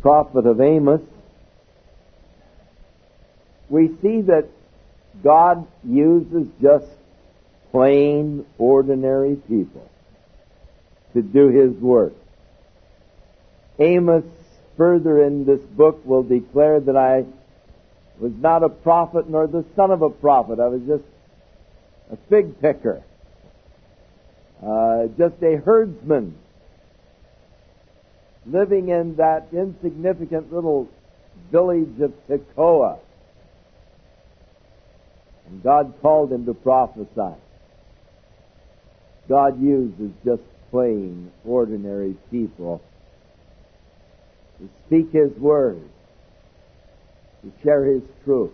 prophet of Amos, we see that God uses just plain, ordinary people to do His work. Amos, further in this book, will declare that I was not a prophet nor the son of a prophet. I was just a fig picker, just a herdsman, living in that insignificant little village of Tekoa. And God called him to prophesy. God uses just plain, ordinary people to speak His word, to share His truth.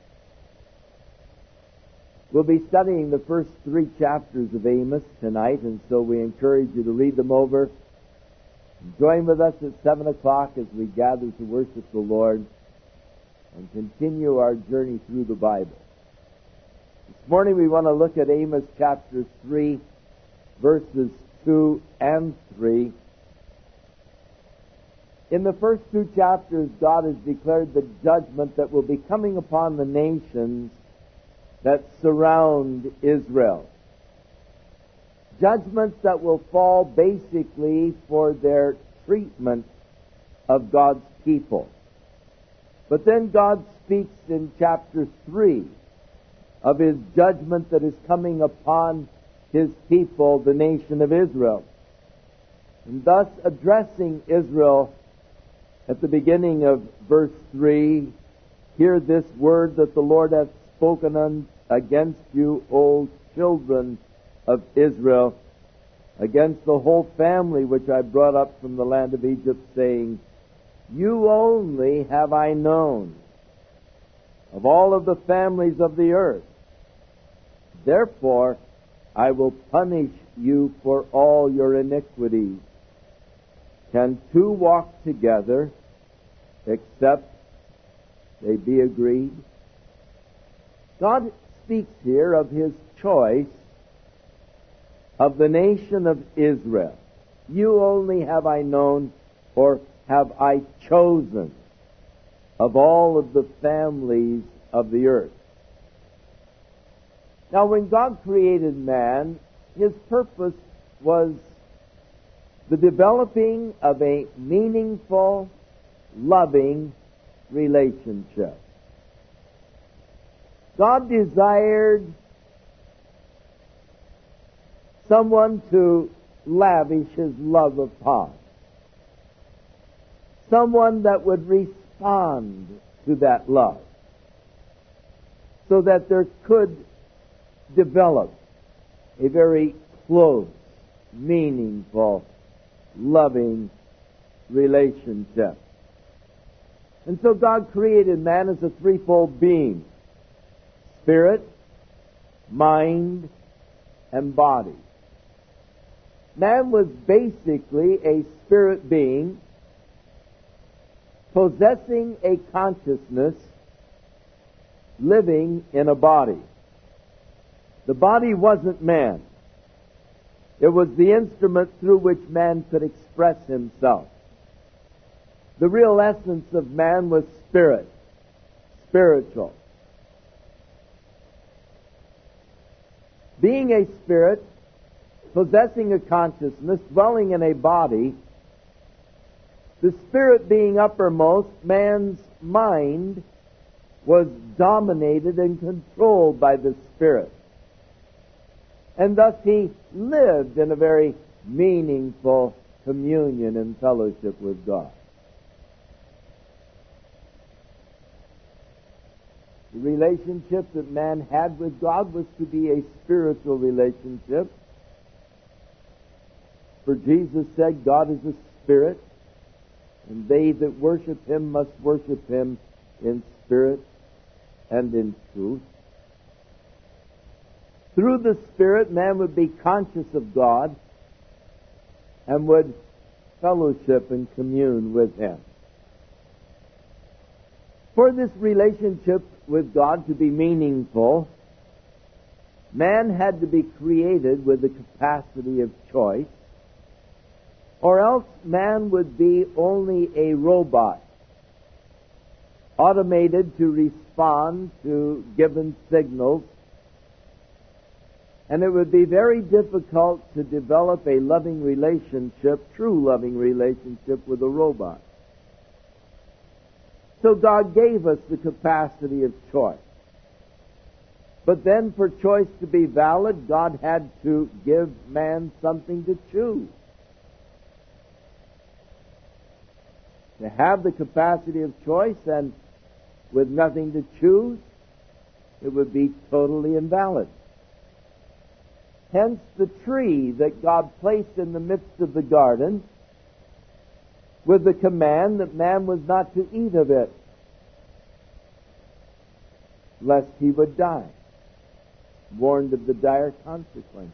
We'll be studying the first 3 chapters of Amos tonight, and so we encourage you to read them over. Join with us at 7 o'clock as we gather to worship the Lord and continue our journey through the Bible. This morning we want to look at Amos chapter 3, verses 2 and 3. In the first 2 chapters, God has declared the judgment that will be coming upon the nations that surround Israel. Judgments that will fall basically for their treatment of God's people. But then God speaks in chapter 3 of His judgment that is coming upon His people, the nation of Israel. And thus addressing Israel at the beginning of verse 3, hear this word that the Lord hath spoken against you, O children of Israel, against the whole family which I brought up from the land of Egypt, saying, you only have I known of all of the families of the earth. Therefore, I will punish you for all your iniquities. Can 2 walk together except they be agreed? God speaks here of His choice of the nation of Israel. You only have I known, or have I chosen, of all of the families of the earth. Now, when God created man, His purpose was the developing of a meaningful, loving relationship. God desired someone to lavish His love upon. Someone that would respond to that love, so that there could develop a very close, meaningful, loving relationship. And so God created man as a threefold being: spirit, mind, and body. Man was basically a spirit being possessing a consciousness, living in a body. The body wasn't man. It was the instrument through which man could express himself. The real essence of man was spirit, spiritual. Being a spirit, possessing a consciousness, dwelling in a body, the spirit being uppermost, man's mind was dominated and controlled by the spirit. And thus he lived in a very meaningful communion and fellowship with God. The relationship that man had with God was to be a spiritual relationship. For Jesus said, God is a spirit, and they that worship Him must worship Him in spirit and in truth. Through the Spirit, man would be conscious of God and would fellowship and commune with Him. For this relationship with God to be meaningful, man had to be created with the capacity of choice Or else man would be only a robot, automated to respond to given signals, and it would be very difficult to develop a loving relationship, true loving relationship with a robot. So God gave us the capacity of choice. But then for choice to be valid, God had to give man something to choose. To have the capacity of choice and with nothing to choose, it would be totally invalid. Hence the tree that God placed in the midst of the garden with the command that man was not to eat of it, lest he would die, warned of the dire consequences.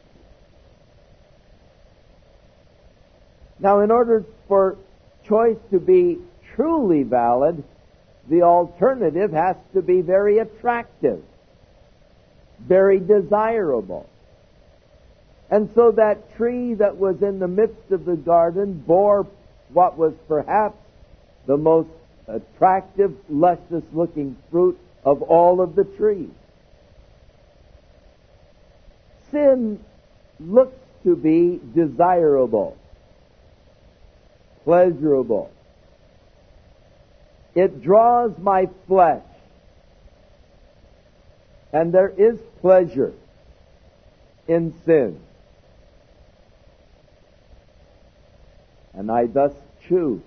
Now, in order for choice to be truly valid, the alternative has to be very attractive, very desirable. And so that tree that was in the midst of the garden bore what was perhaps the most attractive, luscious-looking fruit of all of the trees. Sin looks to be desirable, pleasurable. It draws my flesh. And there is pleasure in sin. And I thus choose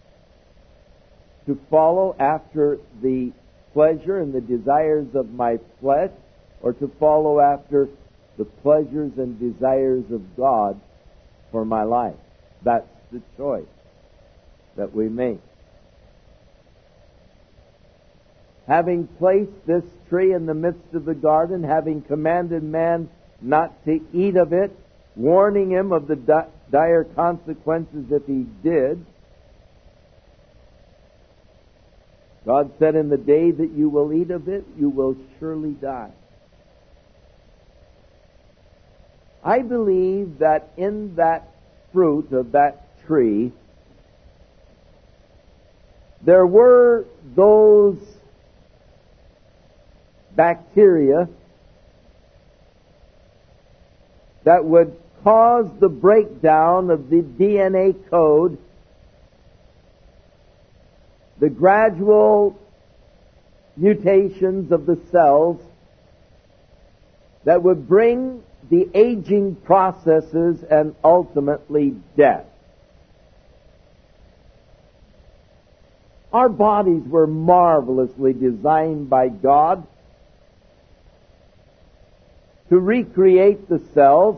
to follow after the pleasure and the desires of my flesh, or to follow after the pleasures and desires of God for my life. That's the choice that we make. Having placed this tree in the midst of the garden, having commanded man not to eat of it, warning him of the dire consequences if he did, God said, in the day that you will eat of it, you will surely die. I believe that in that fruit of that tree, there were those bacteria that would cause the breakdown of the DNA code, the gradual mutations of the cells that would bring the aging processes and ultimately death. Our bodies were marvelously designed by God to recreate the cells,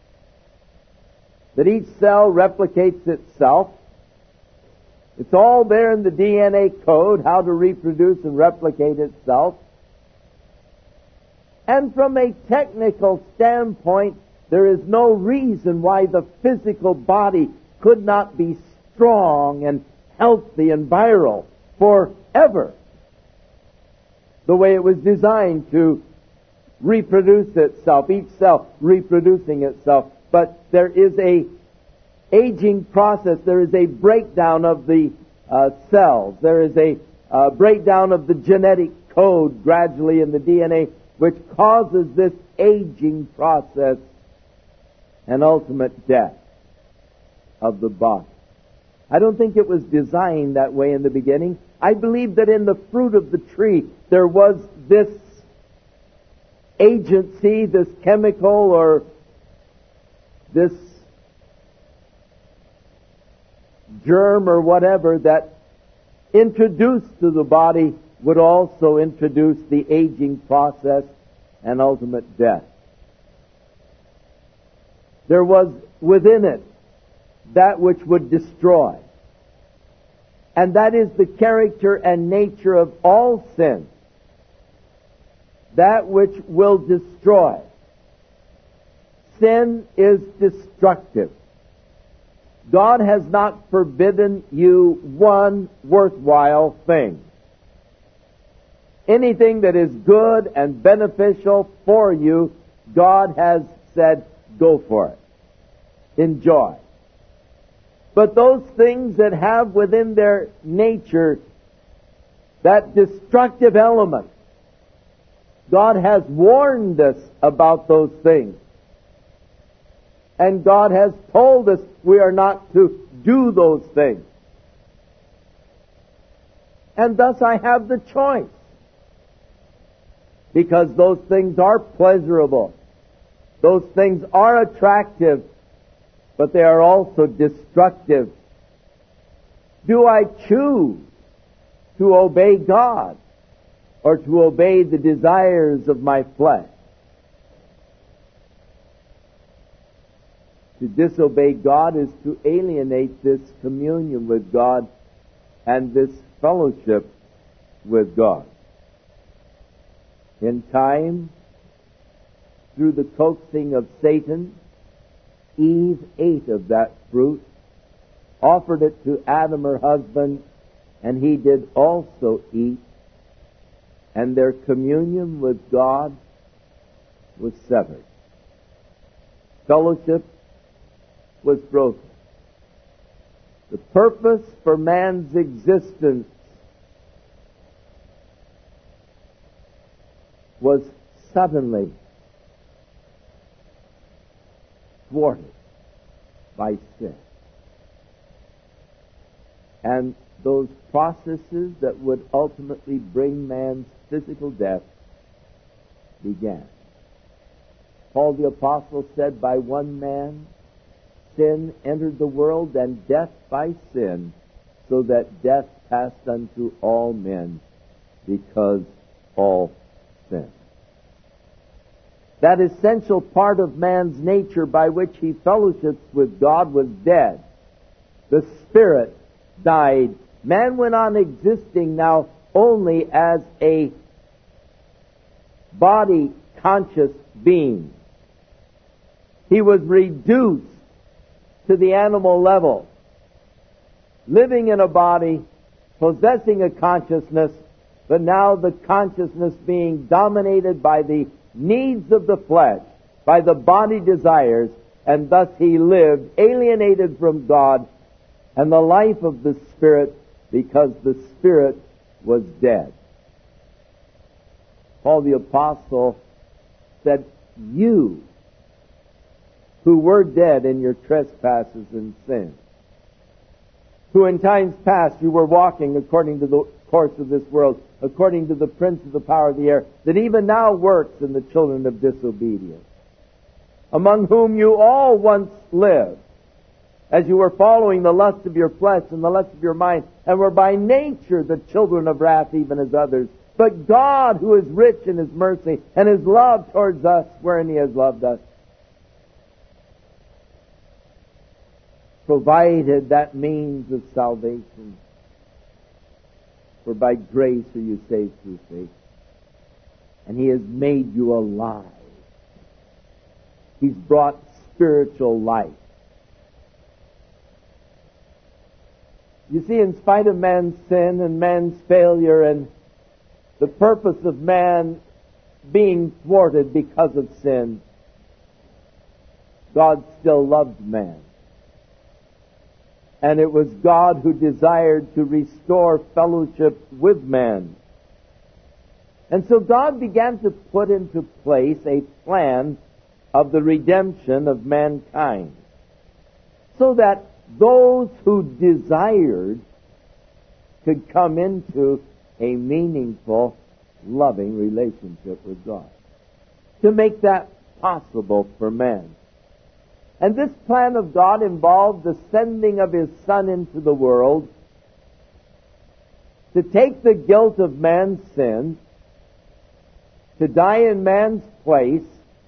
that each cell replicates itself. It's all there in the DNA code, how to reproduce and replicate itself. And from a technical standpoint, there is no reason why the physical body could not be strong and healthy and virile forever, the way it was designed to reproduce itself, each cell reproducing itself. But there is a aging process, there is a breakdown of the cells, there is a breakdown of the genetic code gradually in the DNA, which causes this aging process and ultimate death of the body. I don't think it was designed that way in the beginning. I believe that in the fruit of the tree there was this agency, this chemical or this germ or whatever that introduced to the body would also introduce the aging process and ultimate death. There was within it that which would destroy. And that is the character and nature of all sin. That which will destroy. Sin is destructive. God has not forbidden you one worthwhile thing. Anything that is good and beneficial for you, God has said, go for it. Enjoy. But those things that have within their nature that destructive element, God has warned us about those things. And God has told us we are not to do those things. And thus I have the choice. Because those things are pleasurable. Those things are attractive, but they are also destructive. Do I choose to obey God or to obey the desires of my flesh? To disobey God is to alienate this communion with God and this fellowship with God. In time, through the coaxing of Satan, Eve ate of that fruit, offered it to Adam, her husband, and he did also eat, and their communion with God was severed. Fellowship was broken. The purpose for man's existence was suddenly thwarted by sin. And those processes that would ultimately bring man's physical death began. Paul the Apostle said, by one man sin entered the world, and death by sin, so that death passed unto all men, because all sinned. That essential part of man's nature by which he fellowships with God was dead. The spirit died. Man went on existing now only as a body-conscious being. He was reduced to the animal level, living in a body, possessing a consciousness, but now the consciousness being dominated by the needs of the flesh, by the body desires, and thus he lived alienated from God and the life of the Spirit, because the Spirit was dead. Paul the Apostle said, you who were dead in your trespasses and sins, who in times past you were walking according to the course of this world, according to the prince of the power of the air, that even now works in the children of disobedience, among whom you all once lived, as you were following the lust of your flesh and the lust of your mind, and were by nature the children of wrath even as others. But God, who is rich in His mercy and His love towards us, wherein He has loved us, provided that means of salvation. For by grace are you saved through faith. And He has made you alive. He's brought spiritual life. You see, in spite of man's sin and man's failure and the purpose of man being thwarted because of sin, God still loved man. And it was God who desired to restore fellowship with man. And so God began to put into place a plan of the redemption of mankind, so that those who desired could come into a meaningful, loving relationship with God. To make that possible for man. And this plan of God involved the sending of His Son into the world to take the guilt of man's sin, to die in man's place,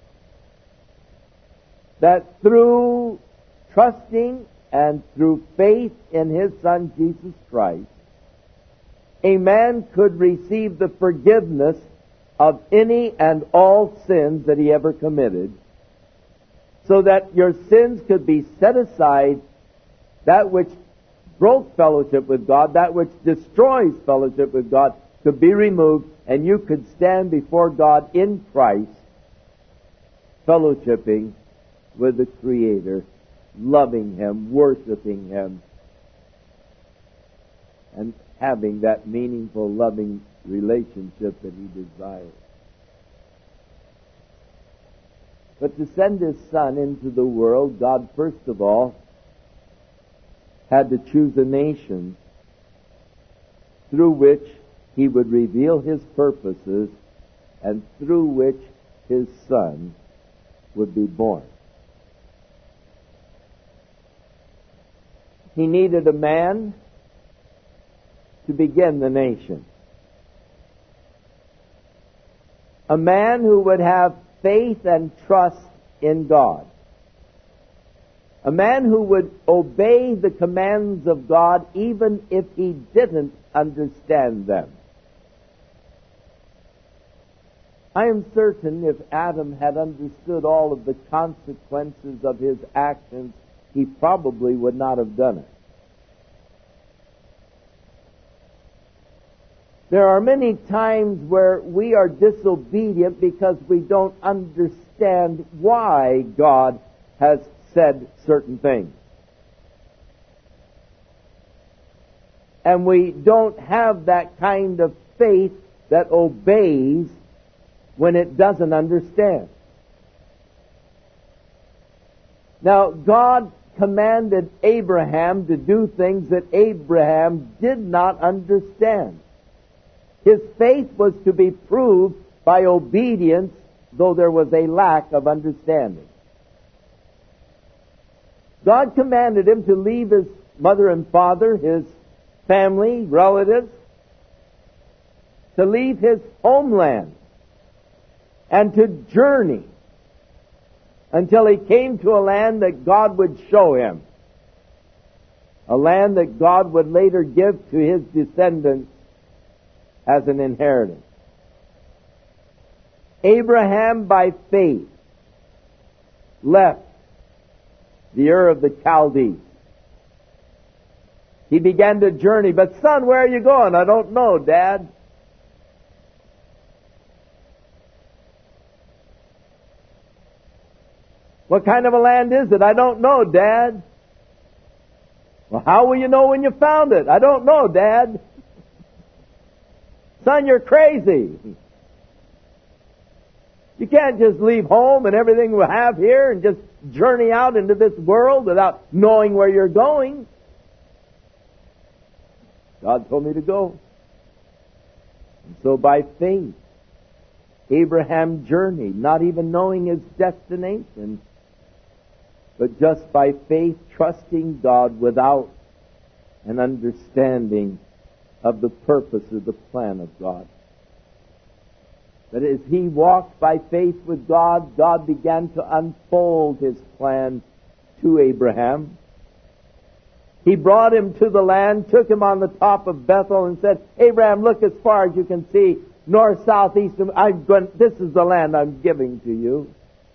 that through trusting and through faith in His Son Jesus Christ, a man could receive the forgiveness of any and all sins that he ever committed, so that your sins could be set aside, that which broke fellowship with God, that which destroys fellowship with God, could be removed, and you could stand before God in Christ, fellowshipping with the Creator loving Him, worshiping Him, and having that meaningful, loving relationship that He desires. But to send His Son into the world, God first of all had to choose a nation through which He would reveal His purposes and through which His Son would be born. He needed a man to begin the nation. A man who would have faith and trust in God. A man who would obey the commands of God even if he didn't understand them. I am certain if Adam had understood all of the consequences of his actions, he probably would not have done it. There are many times where we are disobedient because we don't understand why God has said certain things. And we don't have that kind of faith that obeys when it doesn't understand. Now, God commanded Abraham to do things that Abraham did not understand. His faith was to be proved by obedience, though there was a lack of understanding. God commanded him to leave his mother and father, his family, relatives, to leave his homeland, and to journey until he came to a land that God would show him. A land that God would later give to his descendants as an inheritance. Abraham, by faith, left the Ur of the Chaldees. He began to journey. But son, where are you going? I don't know, Dad. What kind of a land is it? I don't know, Dad. Well, how will you know when you found it? I don't know, Dad. Son, you're crazy. You can't just leave home and everything we have here and just journey out into this world without knowing where you're going. God told me to go. And so by faith, Abraham journeyed, not even knowing his destination, but just by faith trusting God without an understanding of the purpose of the plan of God. But as he walked by faith with God, God began to unfold His plan to Abraham. He brought him to the land, took him on the top of Bethel and said, Abraham, look as far as you can see, north, south, east, this is the land I'm giving to you.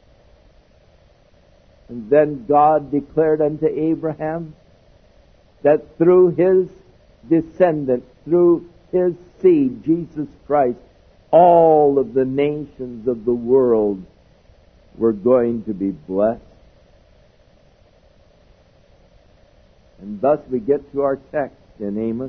And then God declared unto Abraham that through his descendant, through his seed, Jesus Christ, all of the nations of the world were going to be blessed. And thus we get to our text in Amos,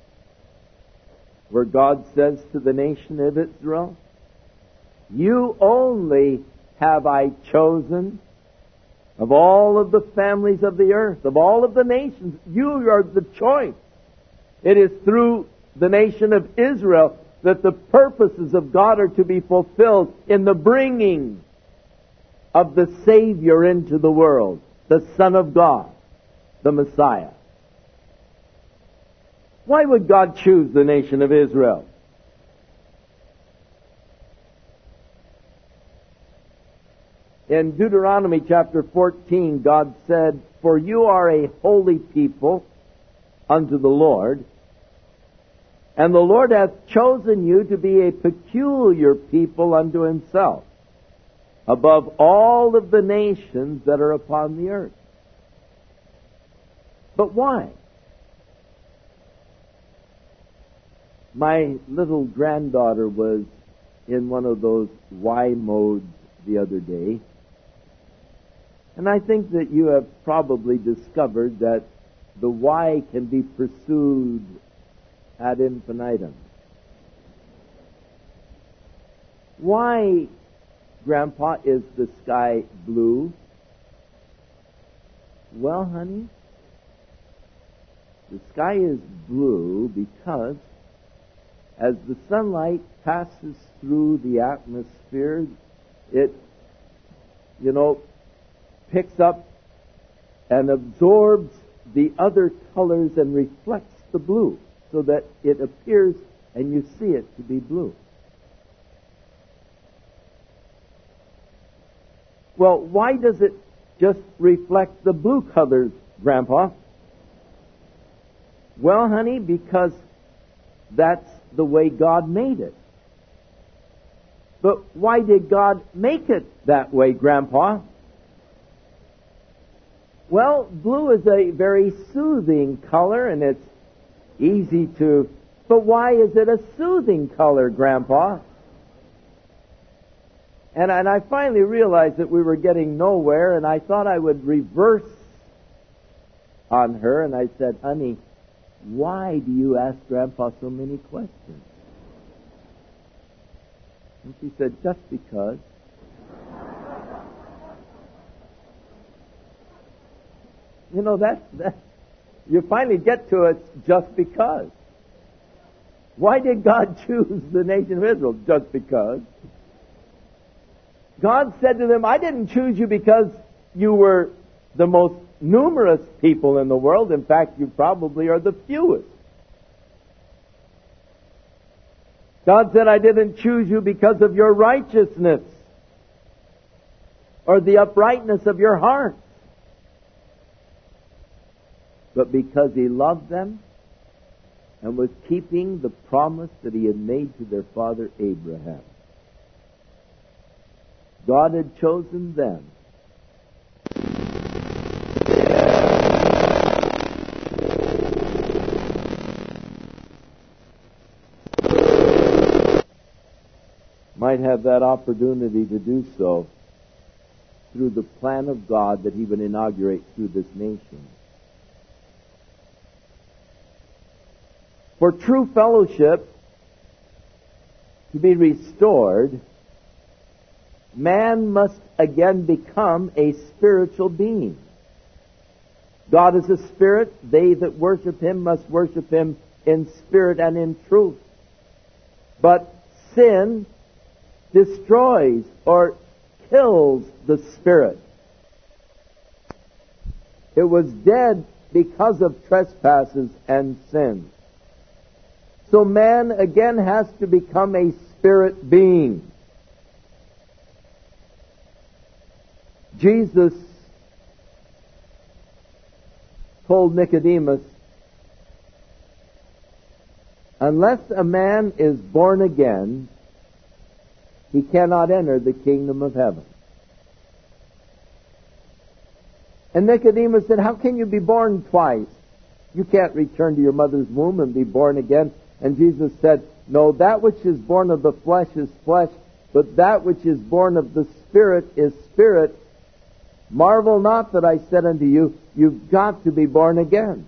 where God says to the nation of Israel, you only have I chosen of all of the families of the earth, of all of the nations. You are the choice. It is through the nation of Israel that the purposes of God are to be fulfilled in the bringing of the Savior into the world, the Son of God, the Messiah. Why would God choose the nation of Israel? In Deuteronomy chapter 14, God said, for you are a holy people unto the Lord, and the Lord hath chosen you to be a peculiar people unto Himself, above all of the nations that are upon the earth. But why? My little granddaughter was in one of those why modes the other day, And I think that you have probably discovered that the why can be pursued ad infinitum. Why, Grandpa, is the sky blue? Well, honey, the sky is blue because as the sunlight passes through the atmosphere, it, picks up and absorbs the other colors and reflects the blue so that it appears and you see it to be blue. Well, why does it just reflect the blue colors, Grandpa? Well, honey, because that's the way God made it. But why did God make it that way, Grandpa? Well, blue is a very soothing color, and it's easy to... But why is it a soothing color, Grandpa? And I finally realized that we were getting nowhere, and I thought I would reverse on her, and I said, honey, why do you ask Grandpa so many questions? And she said, just because. That you finally get to it just because. Why did God choose the nation of Israel? Just because. God said to them, I didn't choose you because you were the most numerous people in the world. In fact, you probably are the fewest. God said, I didn't choose you because of your righteousness or the uprightness of your heart, but because He loved them and was keeping the promise that He had made to their father Abraham. God had chosen them. Might have that opportunity to do so through the plan of God that He would inaugurate through this nation. For true fellowship to be restored, man must again become a spiritual being. God is a spirit. They that worship Him must worship Him in spirit and in truth. But sin destroys or kills the spirit. It was dead because of trespasses and sins. So man again has to become a spirit being. Jesus told Nicodemus, unless a man is born again, he cannot enter the kingdom of heaven. And Nicodemus said, how can you be born twice? You can't return to your mother's womb and be born again. And Jesus said, no, that which is born of the flesh is flesh, but that which is born of the Spirit is spirit. Marvel not that I said unto you, you've got to be born again.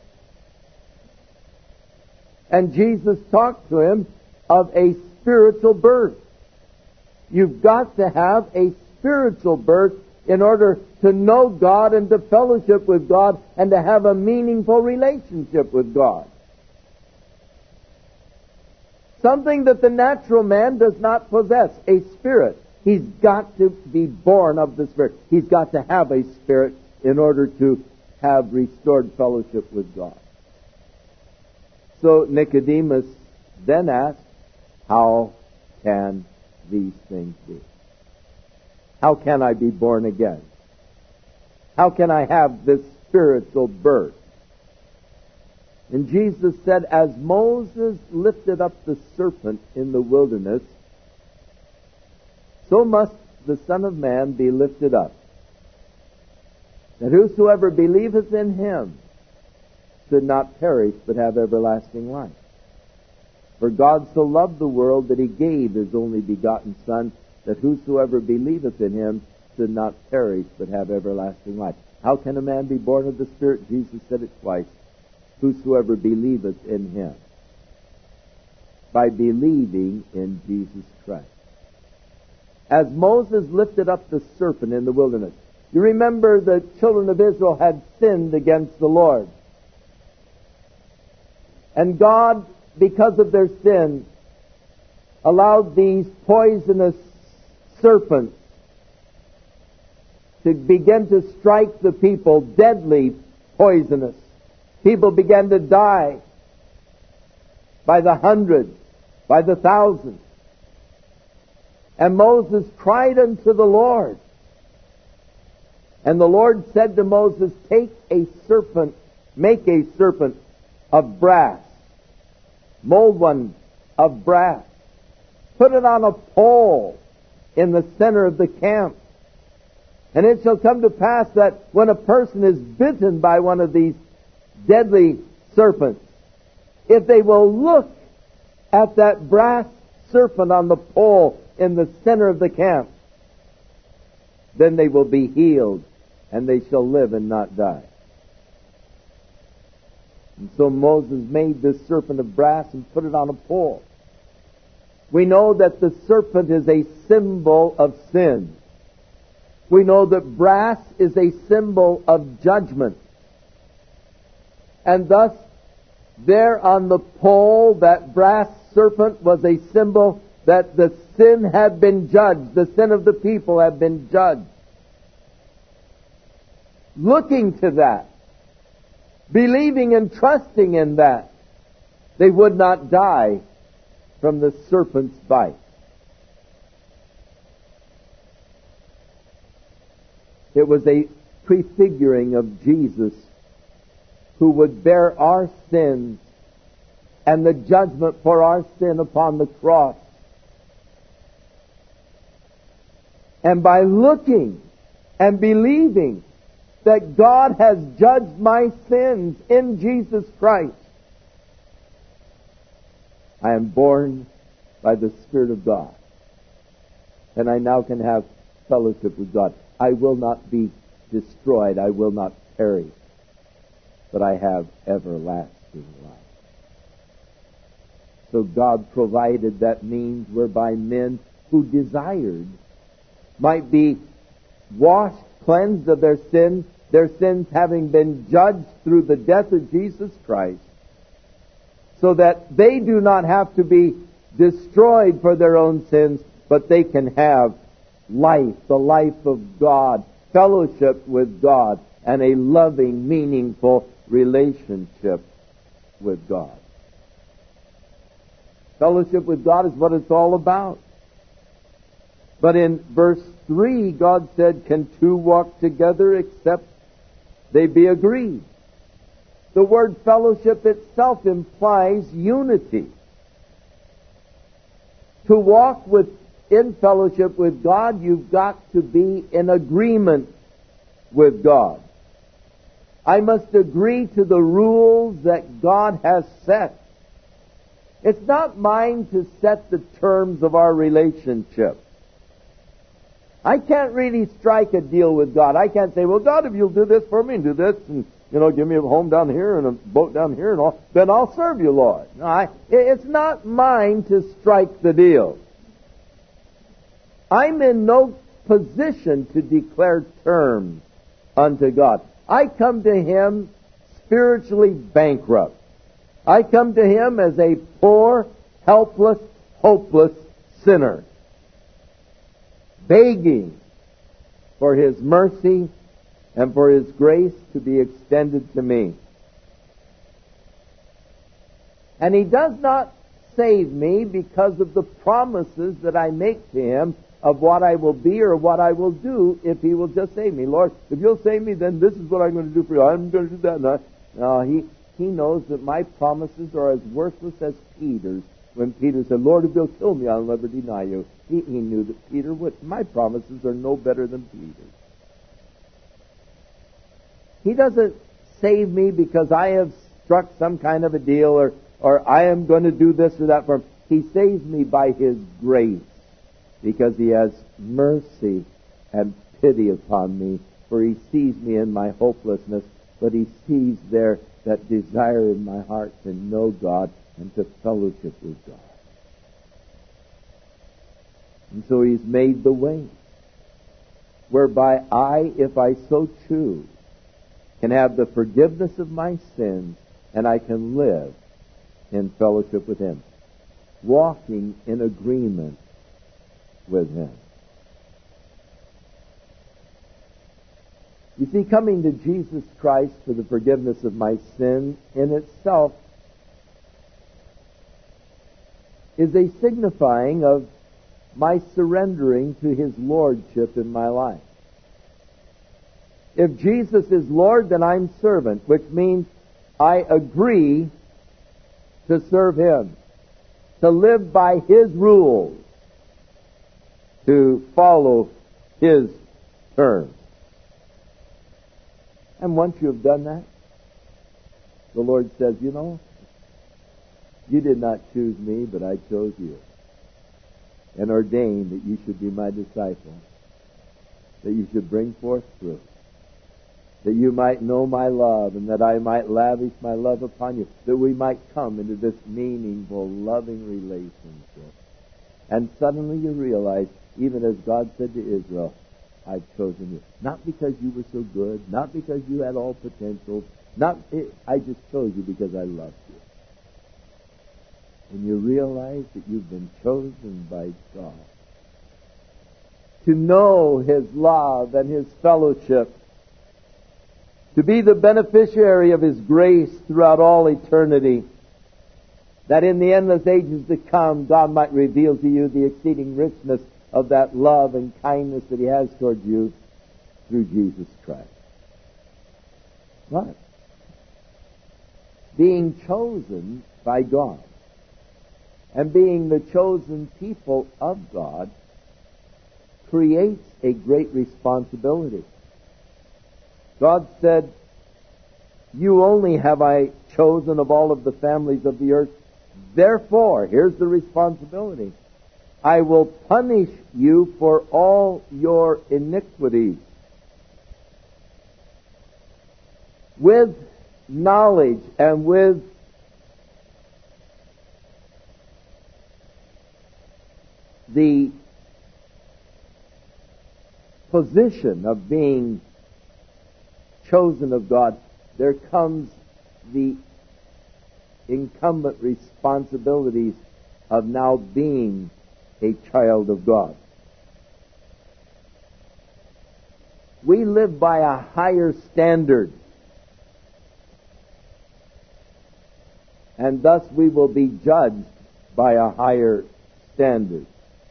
And Jesus talked to him of a spiritual birth. You've got to have a spiritual birth in order to know God and to fellowship with God and to have a meaningful relationship with God. Something that the natural man does not possess, a spirit. He's got to be born of the Spirit. He's got to have a spirit in order to have restored fellowship with God. So Nicodemus then asked, how can these things be? How can I be born again? How can I have this spiritual birth? And Jesus said, as Moses lifted up the serpent in the wilderness, so must the Son of Man be lifted up, that whosoever believeth in Him should not perish, but have everlasting life. For God so loved the world that He gave His only begotten Son, that whosoever believeth in Him and not perish, but have everlasting life. How can a man be born of the Spirit? Jesus said it twice. Whosoever believeth in him. By believing in Jesus Christ. As Moses lifted up the serpent in the wilderness, you remember the children of Israel had sinned against the Lord. And God, because of their sin, allowed these poisonous serpents to begin to strike the people, deadly poisonous. People began to die by the hundreds, by the thousands. And Moses cried unto the Lord. And the Lord said to Moses, take a serpent, make a serpent of brass. Mold one of brass. Put it on a pole in the center of the camp. And it shall come to pass that when a person is bitten by one of these deadly serpents, if they will look at that brass serpent on the pole in the center of the camp, then they will be healed, and they shall live and not die. And so Moses made this serpent of brass and put it on a pole. We know that the serpent is a symbol of sin. We know that brass is a symbol of judgment. And thus, there on the pole, that brass serpent was a symbol that the sin had been judged. The sin of the people had been judged. Looking to that, believing and trusting in that, they would not die from the serpent's bite. It was a prefiguring of Jesus, who would bear our sins and the judgment for our sin upon the cross. And by looking and believing that God has judged my sins in Jesus Christ, I am born by the Spirit of God. And I now can have fellowship with God. I will not be destroyed. I will not perish. But I have everlasting life. So God provided that means whereby men who desired might be washed, cleansed of their sins having been judged through the death of Jesus Christ, so that they do not have to be destroyed for their own sins, but they can have life, the life of God, fellowship with God, and a loving, meaningful relationship with God. Fellowship with God is what it's all about. But in verse 3, God said, can two walk together except they be agreed? The word fellowship itself implies unity. To walk in fellowship with God, you've got to be in agreement with God. I must agree to the rules that God has set. It's not mine to set the terms of our relationship. I can't really strike a deal with God. I can't say, well, God, if you'll do this for me and do this and, give me a home down here and a boat down here and all, then I'll serve you, Lord. No, it's not mine to strike the deal. I'm in no position to declare terms unto God. I come to Him spiritually bankrupt. I come to Him as a poor, helpless, hopeless sinner, begging for His mercy and for His grace to be extended to me. And He does not save me because of the promises that I make to Him of what I will be or what I will do if He will just save me. Lord, if you'll save me, then this is what I'm going to do for you. I'm going to do that. No, He knows that my promises are as worthless as Peter's. When Peter said, Lord, if you'll kill me, I'll never deny you. He knew that Peter would. My promises are no better than Peter's. He doesn't save me because I have struck some kind of a deal or I am going to do this or that for Him. He saves me by His grace because He has mercy and pity upon me, for He sees me in my hopelessness, but He sees there that desire in my heart to know God and to fellowship with God. And so He's made the way whereby I, if I so choose, can have the forgiveness of my sins, and I can live in fellowship with Him, walking in agreement with Him. You see, coming to Jesus Christ for the forgiveness of my sin in itself is a signifying of my surrendering to His lordship in my life. If Jesus is Lord, then I'm servant, which means I agree to serve Him, to live by His rules, to follow His terms. And once you have done that, the Lord says, you know, you did not choose me, but I chose you, and ordained that you should be my disciple, that you should bring forth fruit, that you might know my love, and that I might lavish my love upon you, that we might come into this meaningful, loving relationship. And suddenly you realize, even as God said to Israel, I've chosen you. Not because you were so good, not because you had all potential, I just chose you because I loved you. And you realize that you've been chosen by God to know His love and His fellowship, to be the beneficiary of His grace throughout all eternity, that in the endless ages to come, God might reveal to you the exceeding richness of that love and kindness that He has toward you through Jesus Christ. But being chosen by God and being the chosen people of God creates a great responsibility. God said, you only have I chosen of all of the families of the earth. Therefore, here's the responsibility, I will punish you for all your iniquities with knowledge and with the position of being chosen of God. There comes the incumbent responsibilities of now being a child of God. We live by a higher standard, and thus we will be judged by a higher standard.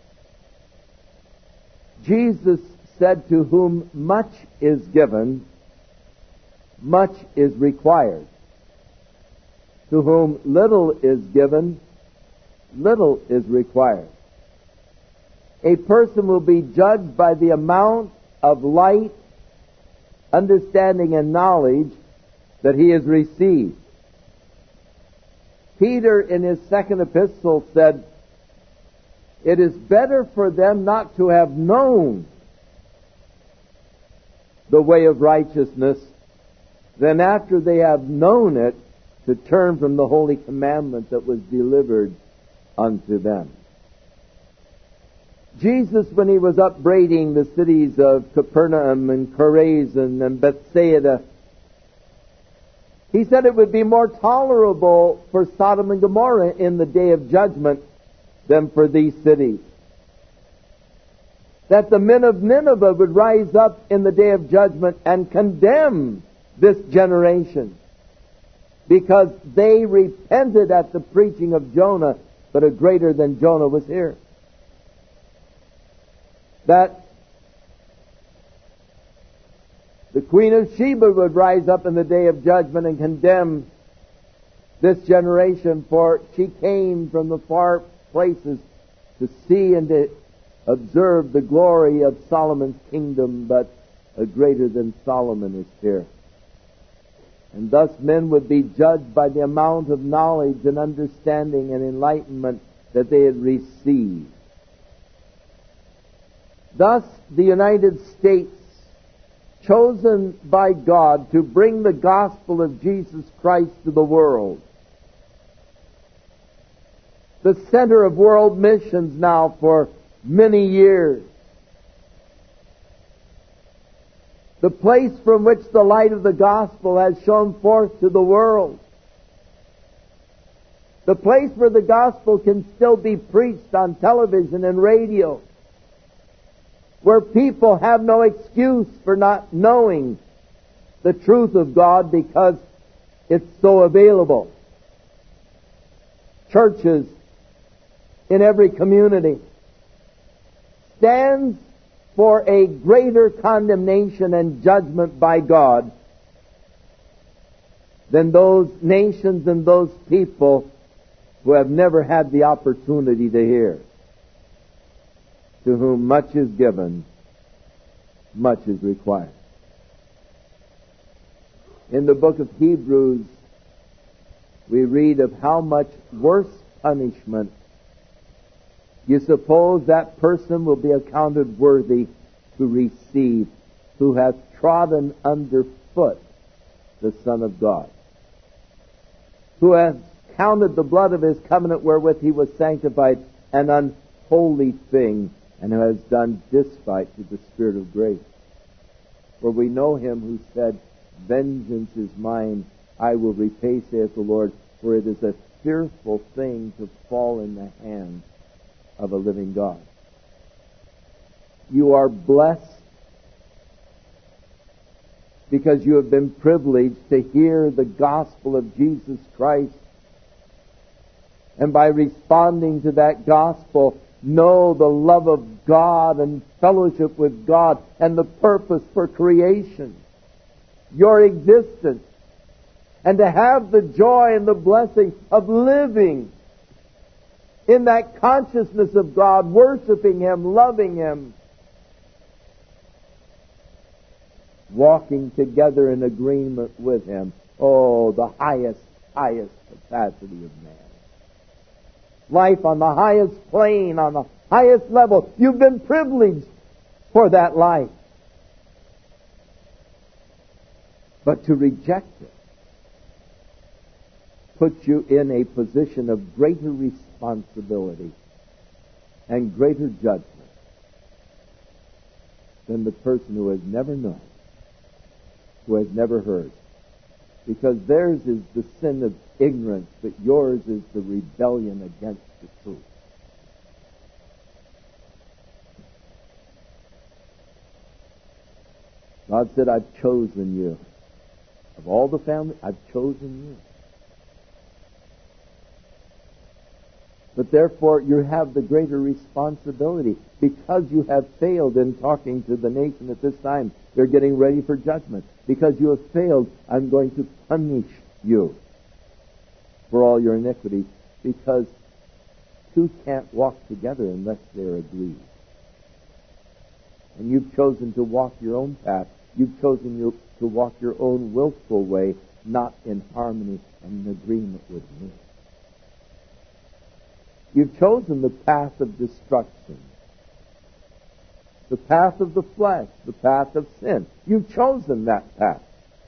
Jesus said, to whom much is given, much is required. To whom little is given, little is required. A person will be judged by the amount of light, understanding, and knowledge that he has received. Peter, in his second epistle, said, it is better for them not to have known the way of righteousness than after they have known it to turn from the holy commandment that was delivered unto them. Jesus, when He was upbraiding the cities of Capernaum and Chorazin and Bethsaida, He said it would be more tolerable for Sodom and Gomorrah in the day of judgment than for these cities. That the men of Nineveh would rise up in the day of judgment and condemn this generation because they repented at the preaching of Jonah, but a greater than Jonah was here. That the Queen of Sheba would rise up in the day of judgment and condemn this generation, for she came from the far places to see and to observe the glory of Solomon's kingdom, but a greater than Solomon is here. And thus men would be judged by the amount of knowledge and understanding and enlightenment that they had received. Thus, the United States chosen by God to bring the gospel of Jesus Christ to the world. The center of world missions now for many years. The place from which the light of the gospel has shone forth to the world. The place where the gospel can still be preached on television and radio. Where people have no excuse for not knowing the truth of God because it's so available. Churches in every community stands for a greater condemnation and judgment by God than those nations and those people who have never had the opportunity to hear. To whom much is given, much is required. In the book of Hebrews, we read of how much worse punishment you suppose that person will be accounted worthy to receive who hath trodden underfoot the Son of God, who hath counted the blood of his covenant wherewith he was sanctified an unholy thing, and who has done despite to the Spirit of grace. For we know him who said, Vengeance is mine, I will repay, saith the Lord, for it is a fearful thing to fall in the hands of a living God. You are blessed because you have been privileged to hear the gospel of Jesus Christ, and by responding to that gospel, know the love of God and fellowship with God and the purpose for creation, your existence, and to have the joy and the blessing of living in that consciousness of God, worshiping Him, loving Him, walking together in agreement with Him. Oh, the highest capacity of man. Life on the highest plane, on the highest level. You've been privileged for that life. But to reject it puts you in a position of greater responsibility and greater judgment than the person who has never known, who has never heard. Because theirs is the sin of ignorance, but yours is the rebellion against the truth. God said, I've chosen you. Of all the family, I've chosen you. But therefore, you have the greater responsibility. Because you have failed in talking to the nation at this time, they're getting ready for judgment. Because you have failed, I'm going to punish you for all your iniquity. Because two can't walk together unless they're agreed. And you've chosen to walk your own path. You've chosen to walk your own willful way, not in harmony and in agreement with me. You've chosen the path of destruction, the path of the flesh, the path of sin. You've chosen that path.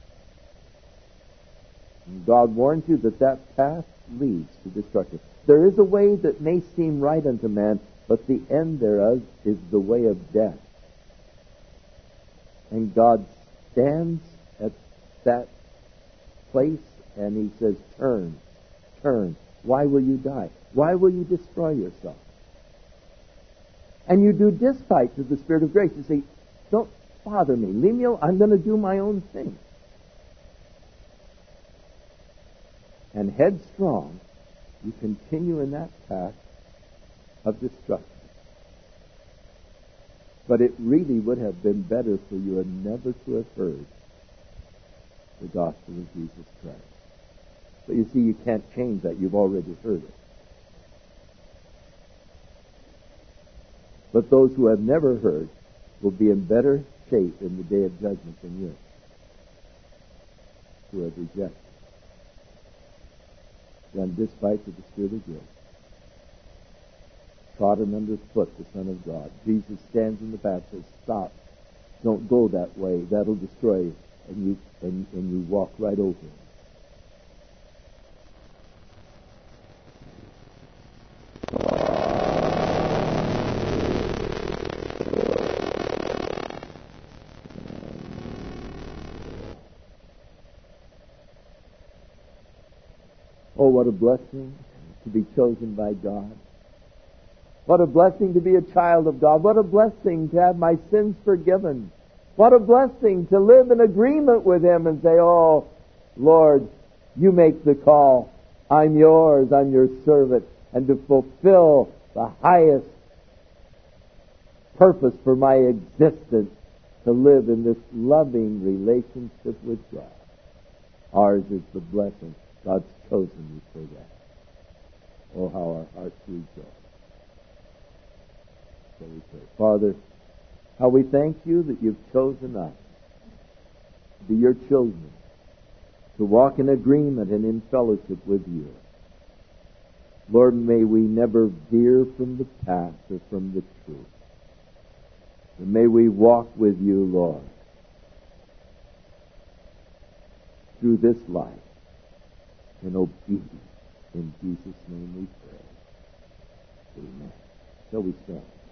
And God warns you that that path leads to destruction. There is a way that may seem right unto man, but the end thereof is the way of death. And God stands at that place and He says, turn, turn. Why will you die? Why will you destroy yourself? And you do despite to the Spirit of grace. You say, don't bother me. Leave me alone. I'm going to do my own thing. And headstrong, you continue in that path of destruction. But it really would have been better for you never to have heard the gospel of Jesus Christ. But you see, you can't change that. You've already heard it. But those who have never heard will be in better shape in the day of judgment than you, who have rejected. Done despite to the Spirit of grace. Trodden underfoot the Son of God. Jesus stands in the path and says, stop. Don't go that way. That'll destroy you. And you walk right over him. Oh, what a blessing to be chosen by God. What a blessing to be a child of God. What a blessing to have my sins forgiven. What a blessing to live in agreement with Him and say, oh, Lord, you make the call. I'm yours. I'm your servant. And to fulfill the highest purpose for my existence, to live in this loving relationship with God. Ours is the blessing. God's chosen you for that. Oh, how our hearts rejoice. So we pray. Father, how we thank you that you've chosen us to be your children, to walk in agreement and in fellowship with you. Lord, may we never veer from the path or from the truth. And may we walk with you, Lord, through this life in obedience. In Jesus' name we pray. Amen. So we stand.